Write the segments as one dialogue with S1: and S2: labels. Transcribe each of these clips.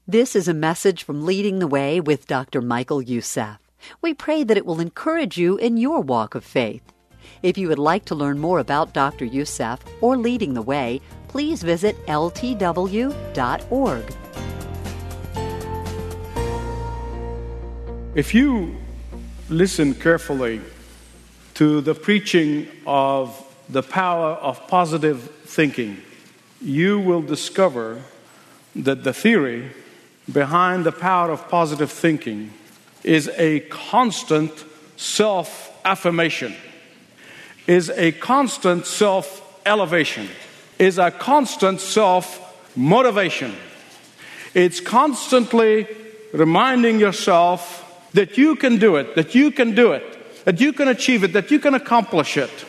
S1: This is a message from Leading the Way with Dr. Michael Youssef. We pray that it will encourage you in your walk of faith. If you would like to learn more about Dr. Youssef or Leading the Way, please visit ltw.org.
S2: If you listen carefully to the preaching of the power of positive thinking, you will discover that the theory behind the power of positive thinking is a constant self-affirmation, is a constant self-elevation, is a constant self-motivation. It's constantly reminding yourself that you can do it, that you can do it, that you can achieve it, that you can accomplish it.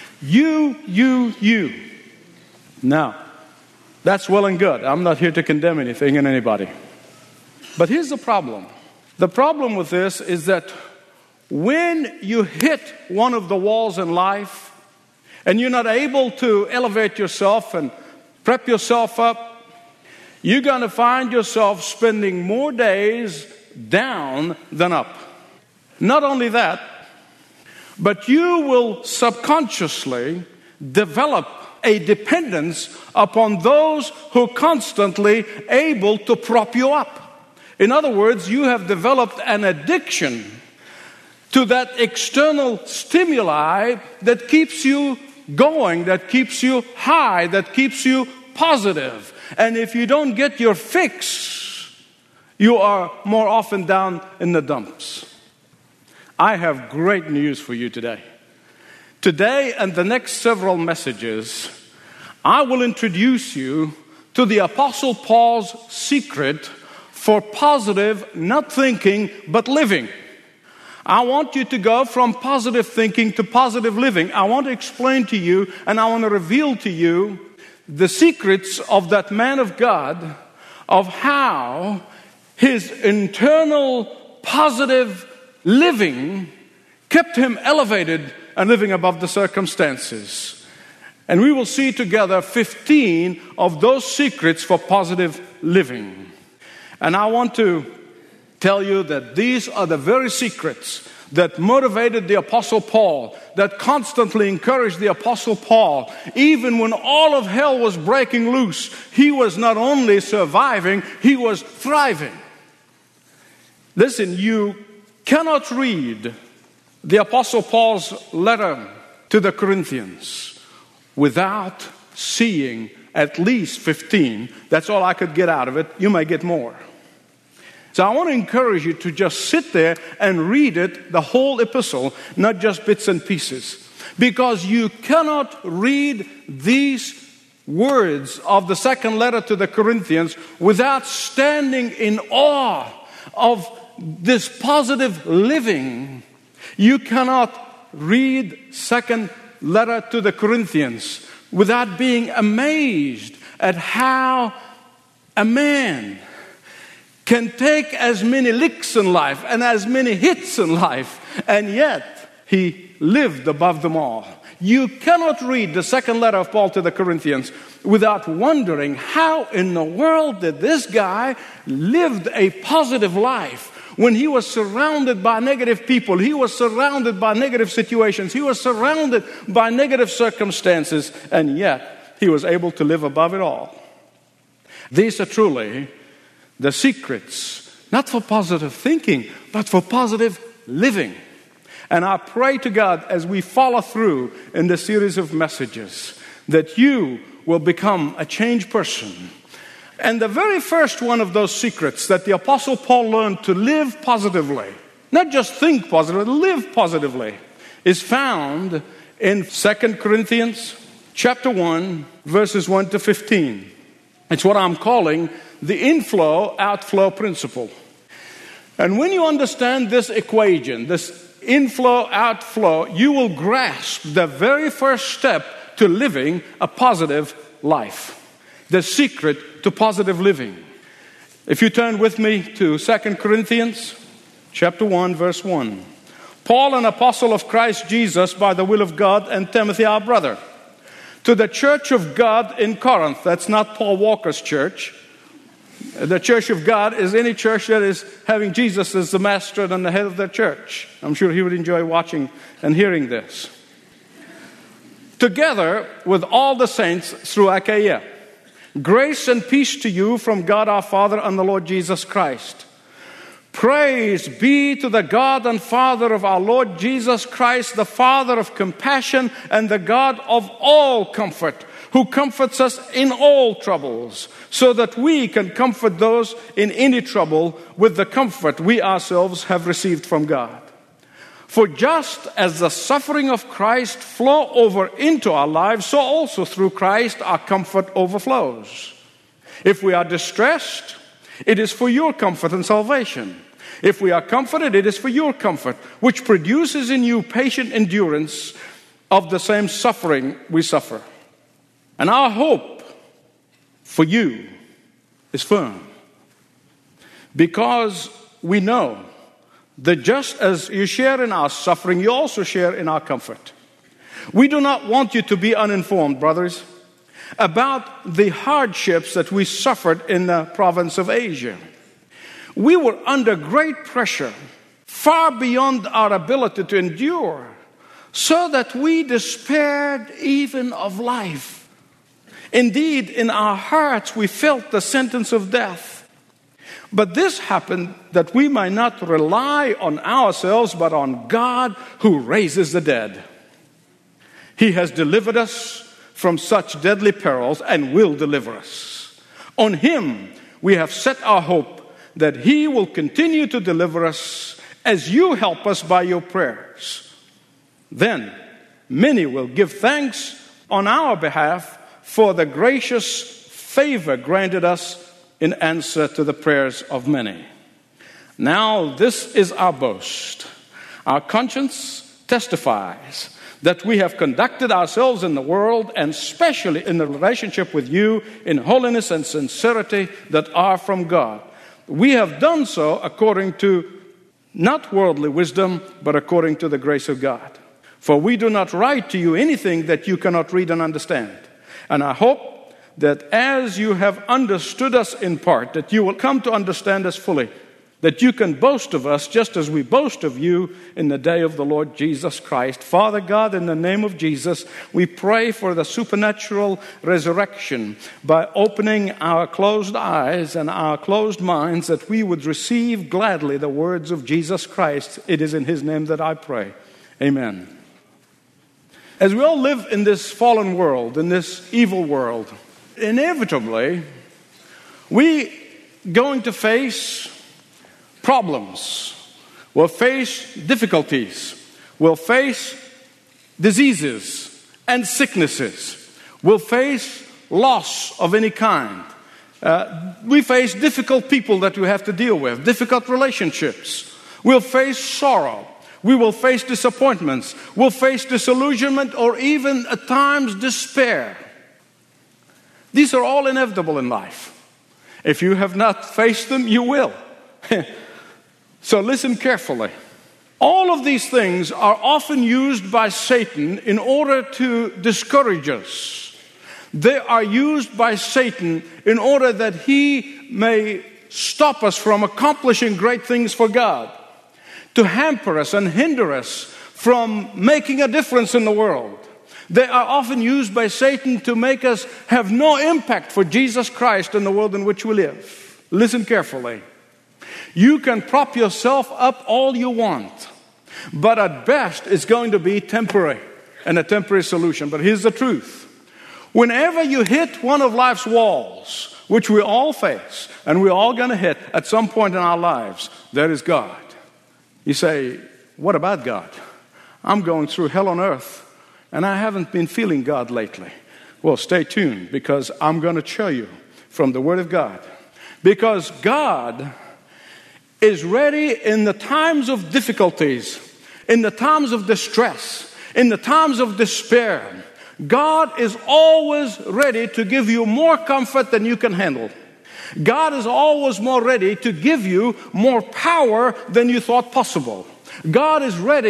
S2: You. Now, that's well and good. I'm not here to condemn anything and anybody. But here's the problem. The problem with this is that when you hit one of the walls in life and you're not able to elevate yourself and prep yourself up, you're going to find yourself spending more days down than up. Not only that, but you will subconsciously develop a dependence upon those who are constantly able to prop you up. In other words, you have developed an addiction to that external stimuli that keeps you going, that keeps you high, that keeps you positive. And if you don't get your fix, you are more often down in the dumps. I have great news for you today. Today and the next several messages, I will introduce you to the Apostle Paul's secret for positive, not thinking, but living. I want you to go from positive thinking to positive living. I want to explain to you and I want to reveal to you the secrets of that man of God, of how his internal positive living kept him elevated and living above the circumstances. And we will see together 15 of those secrets for positive living. And I want to tell you that these are the very secrets that motivated the Apostle Paul, that constantly encouraged the Apostle Paul. Even when all of hell was breaking loose, he was not only surviving, he was thriving. Listen, you cannot read the Apostle Paul's letter to the Corinthians without seeing at least 15. That's all I could get out of it. You may get more. So I want to encourage you to just sit there and read it, the whole epistle, not just bits and pieces. Because you cannot read these words of the second letter to the Corinthians without standing in awe of this positive living. You cannot read second letter to the Corinthians without being amazed at how a man can take as many licks in life and as many hits in life, and yet he lived above them all. You cannot read the second letter of Paul to the Corinthians without wondering how in the world did this guy live a positive life when he was surrounded by negative people, he was surrounded by negative situations, he was surrounded by negative circumstances, and yet he was able to live above it all. These are truly the secrets, not for positive thinking, but for positive living. And I pray to God as we follow through in the series of messages that you will become a changed person. And the very first one of those secrets that the Apostle Paul learned to live positively, not just think positively, live positively, is found in 2 Corinthians chapter 1, verses 1 to 15. It's what I'm calling the inflow-outflow principle. And when you understand this equation, this inflow-outflow, you will grasp the very first step to living a positive life. The secret to positive living. If you turn with me to 2 Corinthians chapter 1, verse 1. Paul, an apostle of Christ Jesus by the will of God, and Timothy, our brother, to the church of God in Corinth. That's not Paul Walker's church. The church of God is any church that is having Jesus as the master and the head of their church. I'm sure he would enjoy watching and hearing this. Together with all the saints through Achaia, grace and peace to you from God our Father and the Lord Jesus Christ. Praise be to the God and Father of our Lord Jesus Christ, the Father of compassion and the God of all comfort, who comforts us in all troubles, so that we can comfort those in any trouble with the comfort we ourselves have received from God. For just as the suffering of Christ flow over into our lives, so also through Christ our comfort overflows. If we are distressed, it is for your comfort and salvation. If we are comforted, it is for your comfort, which produces in you patient endurance of the same suffering we suffer. And our hope for you is firm, because we know that just as you share in our suffering, you also share in our comfort. We do not want you to be uninformed, brothers, about the hardships that we suffered in the province of Asia. We were under great pressure, far beyond our ability to endure, so that we despaired even of life. Indeed, in our hearts we felt the sentence of death. But this happened that we might not rely on ourselves, but on God who raises the dead. He has delivered us from such deadly perils and will deliver us. On Him we have set our hope that He will continue to deliver us as you help us by your prayers. Then many will give thanks on our behalf for the gracious favor granted us in answer to the prayers of many. Now this is our boast. Our conscience testifies that we have conducted ourselves in the world, and especially in the relationship with you, in holiness and sincerity that are from God. We have done so according to not worldly wisdom, but according to the grace of God. For we do not write to you anything that you cannot read and understand. And I hope that as you have understood us in part, that you will come to understand us fully, that you can boast of us just as we boast of you in the day of the Lord Jesus Christ. Father God, in the name of Jesus, we pray for the supernatural resurrection by opening our closed eyes and our closed minds, that we would receive gladly the words of Jesus Christ. It is in His name that I pray. Amen. As we all live in this fallen world, in this evil world, inevitably, we're going to face problems. We'll face difficulties. We'll face diseases and sicknesses. We'll face loss of any kind. We face difficult people that we have to deal with, difficult relationships. We'll face sorrow. We will face disappointments. We'll face disillusionment, or even at times despair. These are all inevitable in life. If you have not faced them, you will. So listen carefully. All of these things are often used by Satan in order to discourage us. They are used by Satan in order that he may stop us from accomplishing great things for God, to hamper us and hinder us from making a difference in the world. They are often used by Satan to make us have no impact for Jesus Christ in the world in which we live. Listen carefully. You can prop yourself up all you want, but at best it's going to be temporary and a temporary solution. But here's the truth. Whenever you hit one of life's walls, which we all face, and we're all going to hit at some point in our lives, there is God. You say, what about God? I'm going through hell on earth, and I haven't been feeling God lately. Well, stay tuned, because I'm going to show you from the Word of God. Because God is ready in the times of difficulties, in the times of distress, in the times of despair. God is always ready to give you more comfort than you can handle. God is always more ready to give you more power than you thought possible. God is ready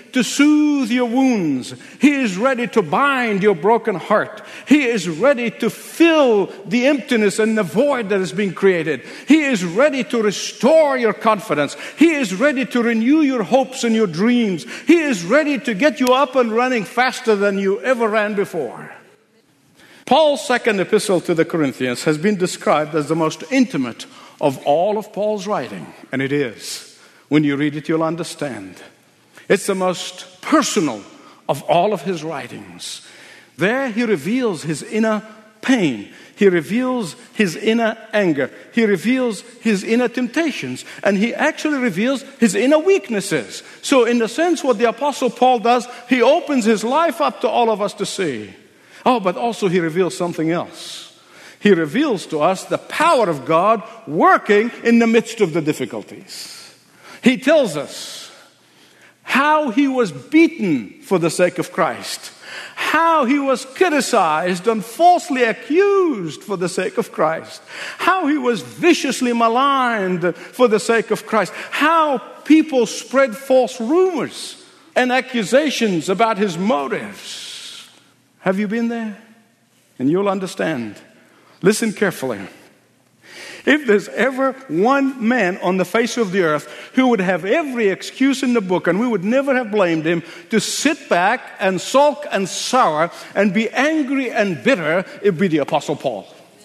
S2: to soothe your wounds. He is ready to bind your broken heart. He is ready to fill the emptiness and the void that is being created. He is ready to restore your confidence. He is ready to renew your hopes and your dreams. He is ready to get you up and running faster than you ever ran before. Paul's second epistle to the Corinthians has been described as the most intimate of all of Paul's writing, and it is. When you read it, you'll understand. It's the most personal of all of his writings. There he reveals his inner pain. He reveals his inner anger. He reveals his inner temptations. And he actually reveals his inner weaknesses. So in a sense, what the Apostle Paul does, he opens his life up to all of us to see. Oh, but also he reveals something else. He reveals to us the power of God working in the midst of the difficulties. He tells us how he was beaten for the sake of Christ, how he was criticized and falsely accused for the sake of Christ, how he was viciously maligned for the sake of Christ, how people spread false rumors and accusations about his motives. Have you been there? And you'll understand. Listen carefully. If there's ever one man on the face of the earth who would have every excuse in the book, and we would never have blamed him, to sit back and sulk and sour and be angry and bitter, it'd be the Apostle Paul.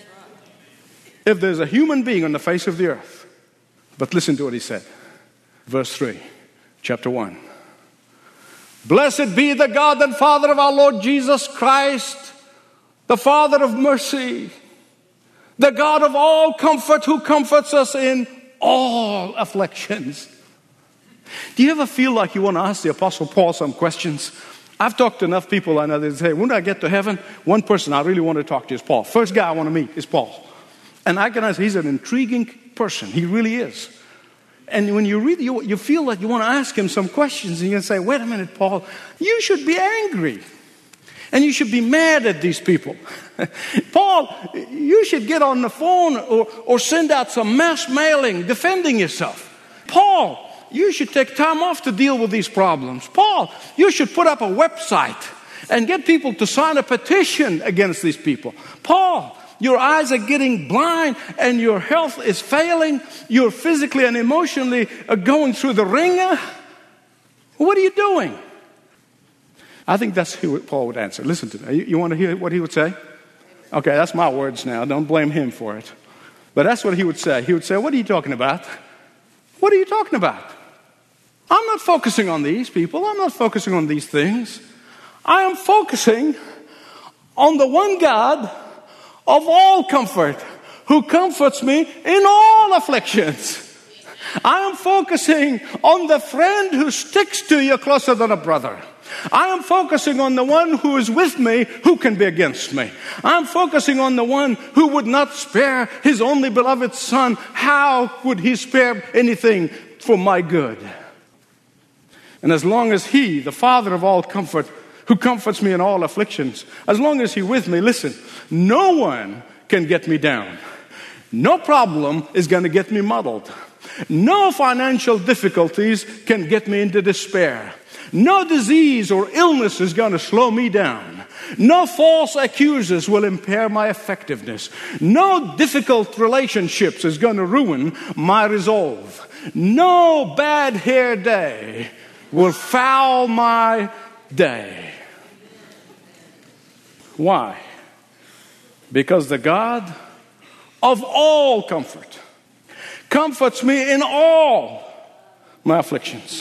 S2: If there's a human being on the face of the earth. But listen to what he said. Verse 3, chapter 1. Blessed be the God and Father of our Lord Jesus Christ, the Father of mercy, the God of all comfort, who comforts us in all afflictions. Do you ever feel like you want to ask the Apostle Paul some questions? I've talked to enough people I know that say, when I get to heaven, one person I really want to talk to is Paul. First guy I want to meet is Paul. And I can ask, he's an intriguing person. He really is. And when you read, you feel like you want to ask him some questions. And you can say, wait a minute, Paul, you should be angry. And you should be mad at these people. Paul, you should get on the phone or send out some mass mailing defending yourself. Paul, you should take time off to deal with these problems. Paul, you should put up a website and get people to sign a petition against these people. Paul, your eyes are getting blind and your health is failing. You're physically and emotionally going through the ringer. What are you doing? I think that's who Paul would answer. Listen to me. You want to hear what he would say? Okay, that's my words now. Don't blame him for it. But that's what he would say. He would say, what are you talking about? What are you talking about? I'm not focusing on these people. I'm not focusing on these things. I am focusing on the one God of all comfort, who comforts me in all afflictions. I am focusing on the friend who sticks to you closer than a brother. I am focusing on the one who is with me, who can be against me. I'm focusing on the one who would not spare his only beloved son. How would he spare anything for my good? And as long as he, the Father of all comfort, who comforts me in all afflictions, as long as he's with me, listen, no one can get me down. No problem is going to get me muddled. No financial difficulties can get me into despair. No disease or illness is going to slow me down. No false accusers will impair my effectiveness. No difficult relationships is going to ruin my resolve. No bad hair day will foul my day. Why? Because the God of all comfort comforts me in all my afflictions.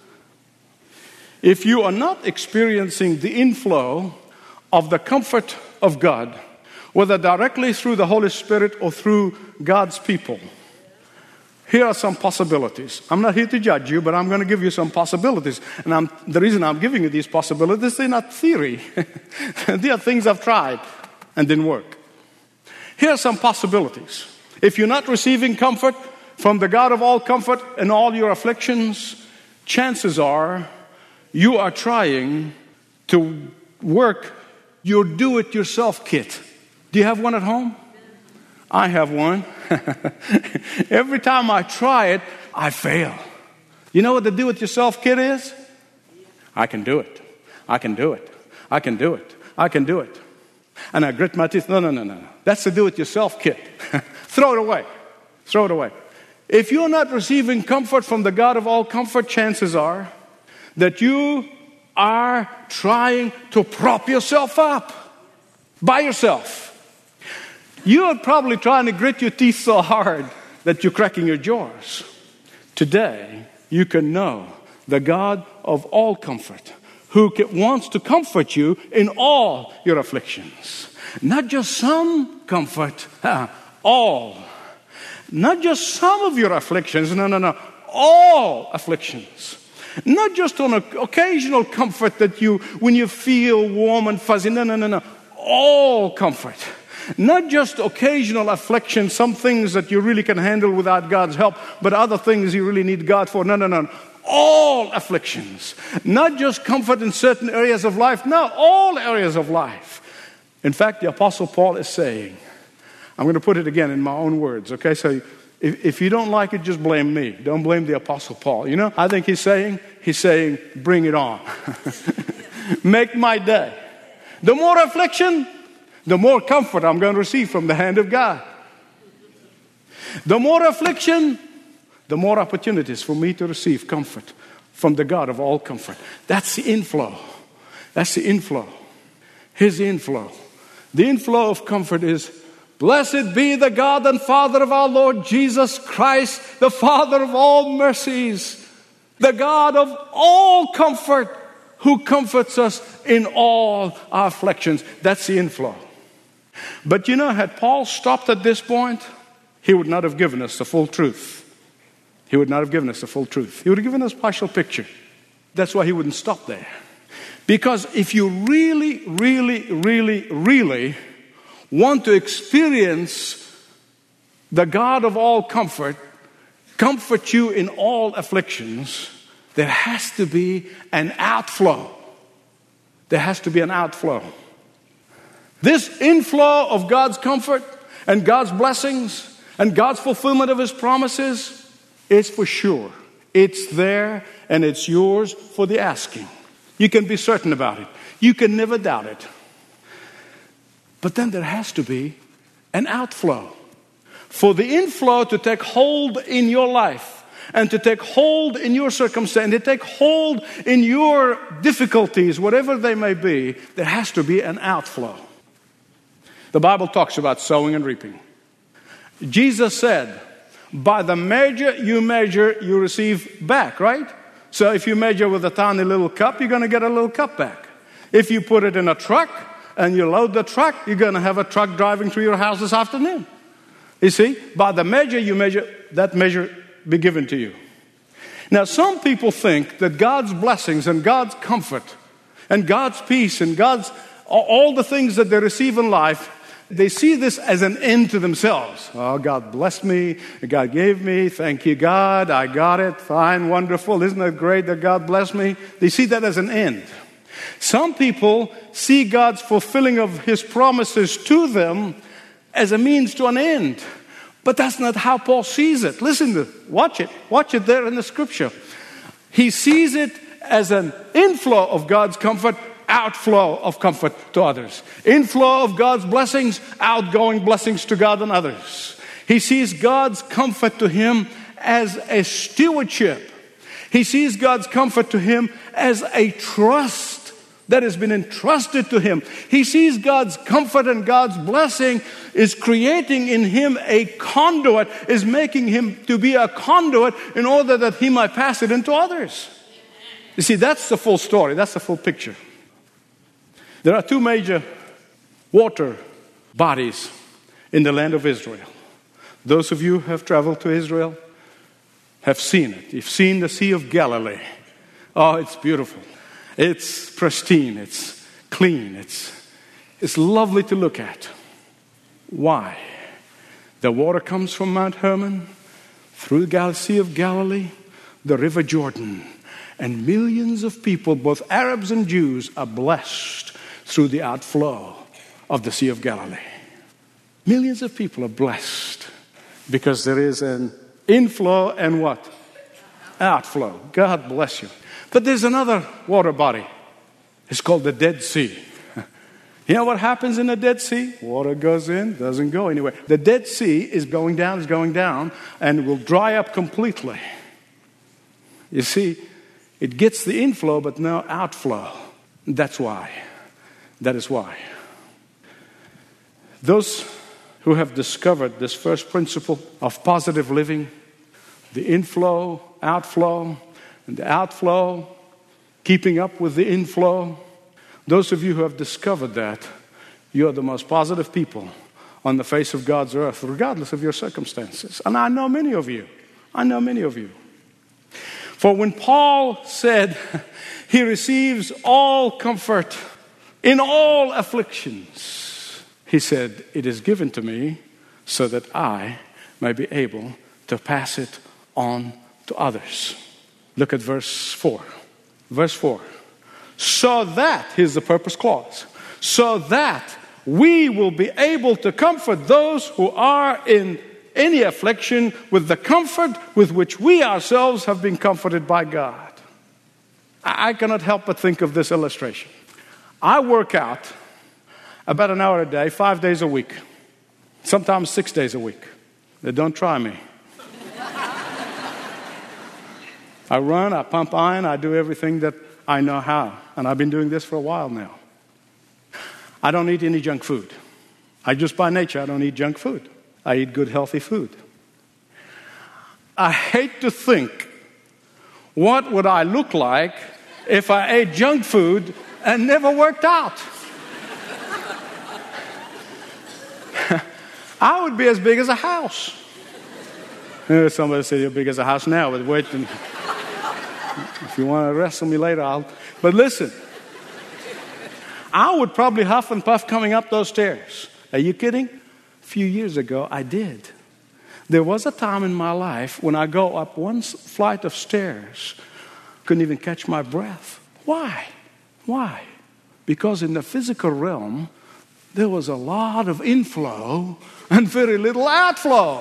S2: If you are not experiencing the inflow of the comfort of God, whether directly through the Holy Spirit or through God's people, here are some possibilities. I'm not here to judge you, but I'm going to give you some possibilities. And the reason I'm giving you these possibilities, they're not theory. They are things I've tried and didn't work. Here are some possibilities. If you're not receiving comfort from the God of all comfort in all your afflictions, chances are you are trying to work your do-it-yourself kit. Do you have one at home? I have one. Every time I try it, I fail. You know what the do-it-yourself kit is? I can do it. I can do it. I can do it. I can do it. And I grit my teeth. No. That's the do-it-yourself kit. Throw it away. Throw it away. If you're not receiving comfort from the God of all comfort, chances are that you are trying to prop yourself up by yourself. You are probably trying to grit your teeth so hard that you're cracking your jaws. Today, you can know the God of all comfort, who wants to comfort you in all your afflictions. Not just some comfort, all. Not just some of your afflictions, no. All afflictions. Not just on an occasional comfort that when you feel warm and fuzzy, no. All comfort. Not just occasional affliction, some things that you really can handle without God's help, but other things you really need God for. No. All afflictions. Not just comfort in certain areas of life. No, all areas of life. In fact, the Apostle Paul is saying, I'm going to put it again in my own words, okay? So if you don't like it, just blame me. Don't blame the Apostle Paul. You know, I think he's saying, bring it on. Make my day. The more affliction, the more comfort I'm going to receive from the hand of God. The more affliction, the more opportunities for me to receive comfort from the God of all comfort. That's the inflow. That's the inflow. His inflow. The inflow of comfort is, blessed be the God and Father of our Lord Jesus Christ, the Father of all mercies, the God of all comfort, who comforts us in all our afflictions. That's the inflow. But you know, had Paul stopped at this point, he would not have given us the full truth. He would not have given us the full truth. He would have given us a partial picture. That's why he wouldn't stop there. Because if you really want to experience the God of all comfort, comfort you in all afflictions, there has to be an outflow. There has to be an outflow. This inflow of God's comfort and God's blessings and God's fulfillment of His promises is for sure. It's there and it's yours for the asking. You can be certain about it. You can never doubt it. But then there has to be an outflow. For the inflow to take hold in your life and to take hold in your circumstance, to take hold in your difficulties, whatever they may be, there has to be an outflow. The Bible talks about sowing and reaping. Jesus said, by the measure, you receive back, right? So if you measure with a tiny little cup, you're going to get a little cup back. If you put it in a truck and you load the truck, you're going to have a truck driving through your house this afternoon. You see, by the measure you measure, that measure be given to you. Now, some people think that God's blessings and God's comfort and God's peace and God's all the things that they receive in life, they see this as an end to themselves. Oh, God blessed me. God gave me. Thank you, God. I got it. Fine, wonderful. Isn't it great that God blessed me? They see that as an end. Some people see God's fulfilling of His promises to them as a means to an end. But that's not how Paul sees it. Listen to it. Watch it. Watch it there in the Scripture. He sees it as an inflow of God's comfort, outflow of comfort to others. Inflow of God's blessings, outgoing blessings to God and others. He sees God's comfort to him as a stewardship. He sees God's comfort to him as a trust that has been entrusted to him. He sees God's comfort and God's blessing is creating in him a conduit, is making him to be a conduit in order that he might pass it into others. You see, that's the full story. That's the full picture. There are two major water bodies in the land of Israel. Those of you who have traveled to Israel have seen it. You've seen the Sea of Galilee. Oh, it's beautiful. It's pristine. It's clean. It's lovely to look at. Why? The water comes from Mount Hermon, through the Sea of Galilee, the River Jordan. And millions of people, both Arabs and Jews, are blessed through the outflow of the Sea of Galilee. Millions of people are blessed because there is an inflow and what? Outflow. God bless you. But there's another water body. It's called the Dead Sea. You know what happens in the Dead Sea? Water goes in, doesn't go anywhere. The Dead Sea is going down, and will dry up completely. You see, it gets the inflow, but no outflow. That's why. That is why. Those who have discovered this first principle of positive living, the inflow, outflow, and the outflow, keeping up with the inflow, those of you who have discovered that, you are the most positive people on the face of God's earth, regardless of your circumstances. And I know many of you. For when Paul said he receives all comfort in all afflictions, he said, it is given to me so that I may be able to pass it on to others. Look at verse 4. Verse 4. So that, here's the purpose clause, so that we will be able to comfort those who are in any affliction with the comfort with which we ourselves have been comforted by God. I cannot help but think of this illustration. I work out about an hour a day, 5 days a week, sometimes 6 days a week. Don't try me. I run, I pump iron, I do everything that I know how. And I've been doing this for a while now. I don't eat any junk food. I don't eat junk food. I eat good, healthy food. I hate to think, what would I look like if I ate junk food and never worked out? I would be as big as a house. Somebody said you're big as a house now, but wait. If you want to wrestle me later, But listen, I would probably huff and puff coming up those stairs. Are you kidding? A few years ago, I did. There was a time in my life when I go up one flight of stairs, couldn't even catch my breath. Why? Because in the physical realm, there was a lot of inflow and very little outflow.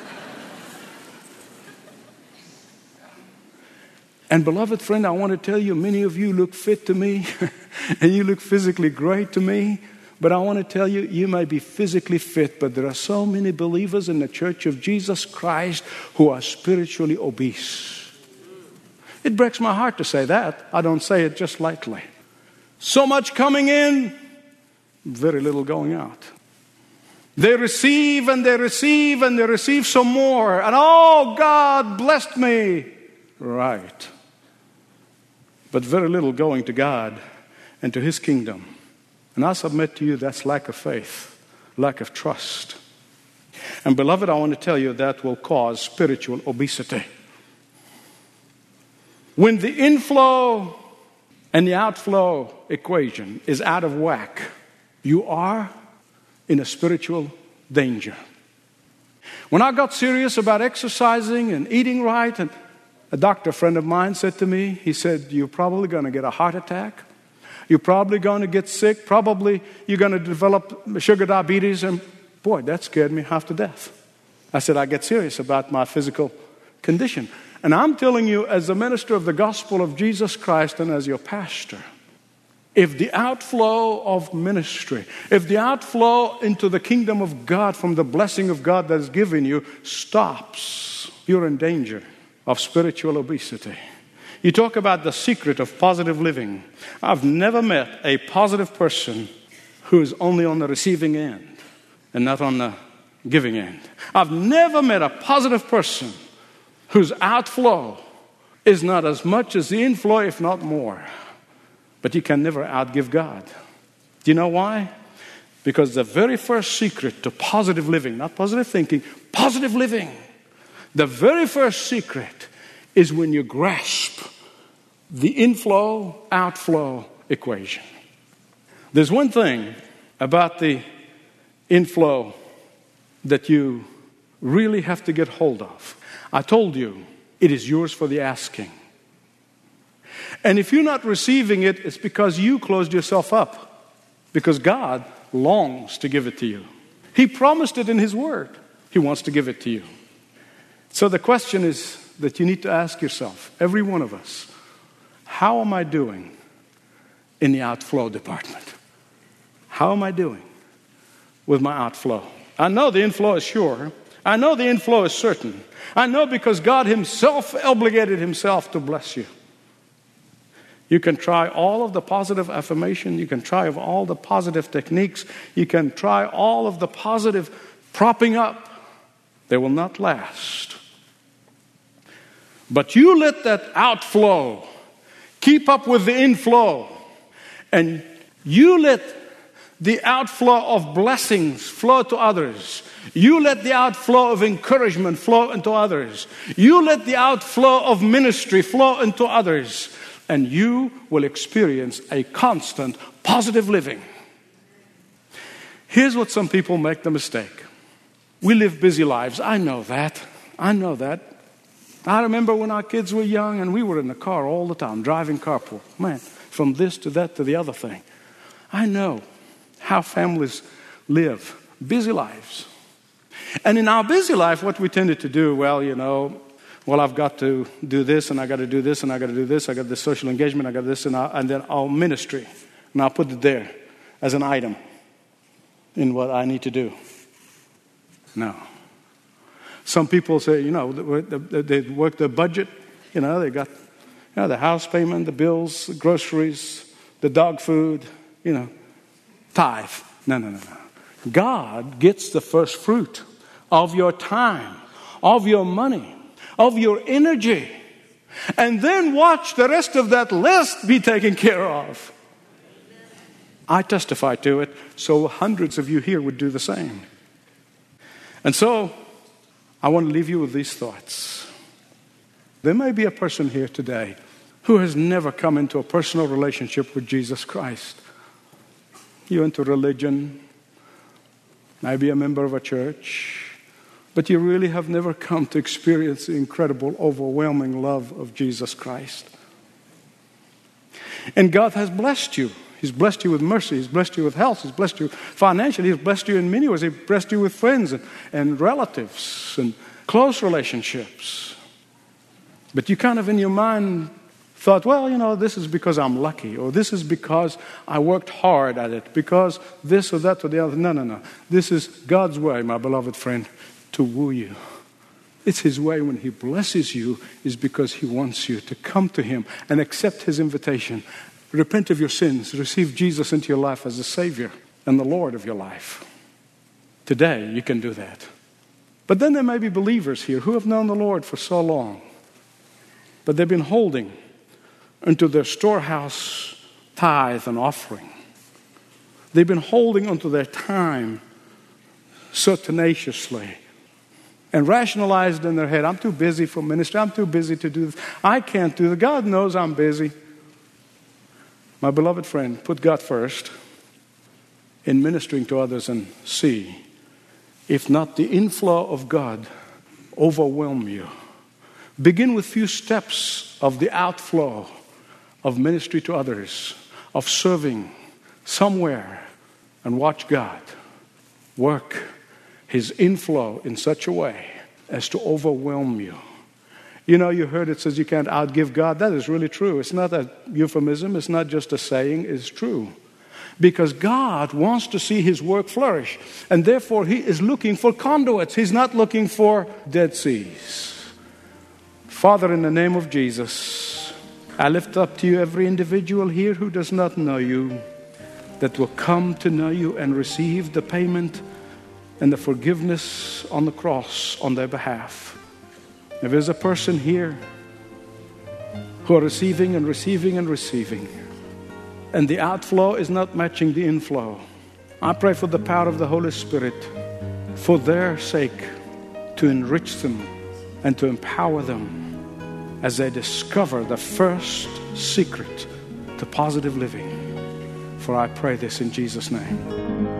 S2: And beloved friend, I want to tell you, many of you look fit to me, and you look physically great to me. But I want to tell you, you may be physically fit, but there are so many believers in the Church of Jesus Christ who are spiritually obese. It breaks my heart to say that. I don't say it just lightly. So much coming in, very little going out. They receive and they receive and they receive some more. And oh, God blessed me. Right. But very little going to God and to His kingdom. And I submit to you that's lack of faith, lack of trust. And beloved, I want to tell you that will cause spiritual obesity. When the inflow and the outflow equation is out of whack, you are in a spiritual danger. When I got serious about exercising and eating right, and a doctor friend of mine said to me, he said, you're probably going to get a heart attack. You're probably going to get sick. Probably you're going to develop sugar diabetes. And boy, that scared me half to death. I said, I get serious about my physical condition. And I'm telling you, as a minister of the gospel of Jesus Christ and as your pastor, if the outflow of ministry, if the outflow into the kingdom of God from the blessing of God that is given you stops, you're in danger of spiritual obesity. You talk about the secret of positive living. I've never met a positive person who is only on the receiving end and not on the giving end. I've never met a positive person whose outflow is not as much as the inflow, if not more. But you can never outgive God. Do you know why? Because the very first secret to positive living, not positive thinking, positive living, the very first secret is when you grasp the inflow, outflow equation. There's one thing about the inflow that you really have to get hold of. I told you, it is yours for the asking. And if you're not receiving it, it's because you closed yourself up. Because God longs to give it to you. He promised it in His Word. He wants to give it to you. So the question is that you need to ask yourself, every one of us, how am I doing in the outflow department? How am I doing with my outflow? I know the inflow is sure. I know the inflow is certain. I know because God himself obligated himself to bless you. You can try all of the positive affirmation. You can try all the positive techniques. You can try all of the positive propping up. They will not last. But you let that outflow keep up with the inflow. And you let the outflow of blessings flow to others. You let the outflow of encouragement flow into others. You let the outflow of ministry flow into others. And you will experience a constant positive living. Here's what some people make the mistake. We live busy lives. I know that. I remember when our kids were young and we were in the car all the time, driving carpool. Man, from this to that to the other thing. I know how families live busy lives. And in our busy life, what we tended to do, I've got to do this, and I got to do this, and I got to do this. I got this social engagement, I got this, and then our ministry. And I'll put it there as an item in what I need to do. No. Some people say, they work their budget. They got the house payment, the bills, the groceries, the dog food, tithe. No. God gets the first fruit of your time, of your money, of your energy. And then watch the rest of that list be taken care of. I testify to it, so hundreds of you here would do the same. And so, I want to leave you with these thoughts. There may be a person here today who has never come into a personal relationship with Jesus Christ. You're into religion, maybe a member of a church, but you really have never come to experience the incredible, overwhelming love of Jesus Christ. And God has blessed you. He's blessed you with mercy. He's blessed you with health. He's blessed you financially. He's blessed you in many ways. He's blessed you with friends and relatives and close relationships. But you kind of in your mind thought, this is because I'm lucky, or this is because I worked hard at it, because this or that or the other. No. This is God's way, my beloved friend, to woo you. It's His way when He blesses you is because He wants you to come to Him and accept His invitation. Repent of your sins. Receive Jesus into your life as the Savior and the Lord of your life. Today, you can do that. But then there may be believers here who have known the Lord for so long, but they've been holding onto their storehouse tithe and offering. They've been holding onto their time so tenaciously and rationalized in their head, I'm too busy for ministry. I'm too busy to do this. I can't do this. God knows I'm busy. My beloved friend, put God first in ministering to others and see if not the inflow of God overwhelm you. Begin with few steps of the outflow of ministry to others, of serving somewhere, and watch God work His inflow in such a way as to overwhelm you. You heard it says you can't outgive God. That is really true. It's not a euphemism. It's not just a saying. It's true. Because God wants to see His work flourish. And therefore, He is looking for conduits. He's not looking for Dead Seas. Father, in the name of Jesus, I lift up to you every individual here who does not know you, that will come to know you and receive the payment and the forgiveness on the cross on their behalf. If there's a person here who are receiving and receiving and receiving, and the outflow is not matching the inflow, I pray for the power of the Holy Spirit for their sake to enrich them and to empower them as they discover the first secret to positive living. For I pray this in Jesus' name.